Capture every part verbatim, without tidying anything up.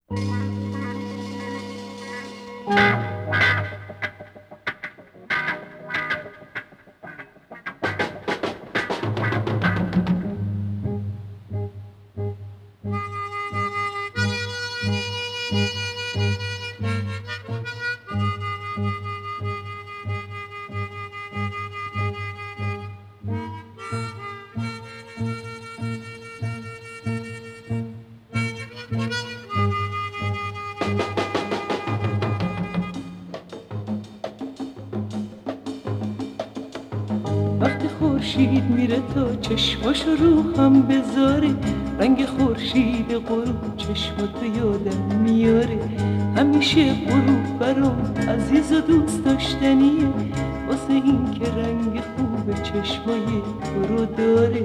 وقتی خورشید میره تا چشماشو رو هم بذاره، رنگ خورشید غروب چشماتو یادم میاره. همیشه غروب برام عزیز و دوست داشتنیه، واسه این که رنگ خوب چشمای تو رو داره.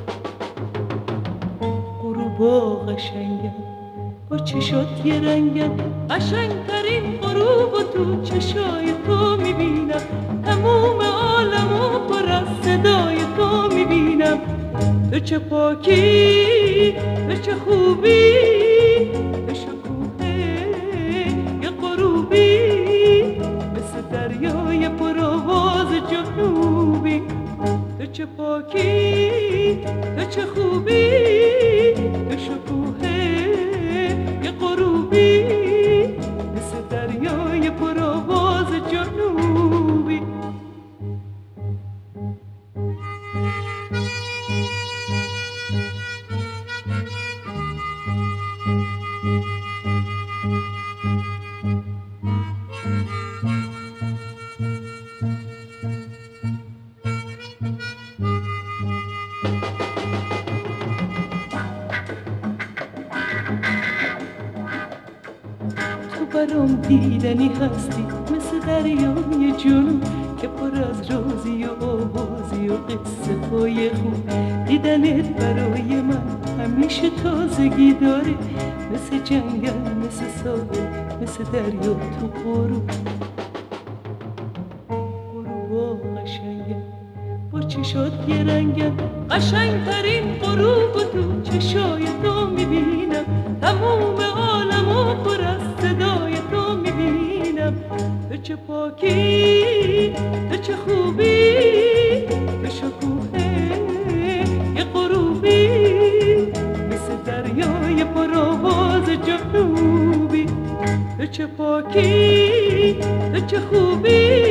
غروبا قشنگن با چشات یه رنگن، قشنگترین غروبو تو چشای تو میبینم. تموم عالمو پر از صدای تو میبینم. تو چه پاکی، تو چه خوبی، تو شکوه یه غروبی، مثل دریای پر آواز جنوبی. تو چه پاکی، تو چه خوبی، تو شکوه یه غروبی، مثل دریای پر آواز جنوبی. تو برام دیدنی هستی، مثل دریای جنوب که پر از رازی و آوازی و قصه های خوب. دیدنت برای من همیشه تازگی داره، مثل جنگل، مثل ساحل، مثل دریا تو غروب. غروبا قشنگن با چشات یه رنگن، قشنگترین غروبو تو چشای تو میبینم. تموم عالمو پر از صدای تو میبینم. تو چه پاکی، تو چه خوبی، تو شکوه یه غروبی، مثل دریای پر آواز جنوبی. تو چه پاکی، تو چه خوبی،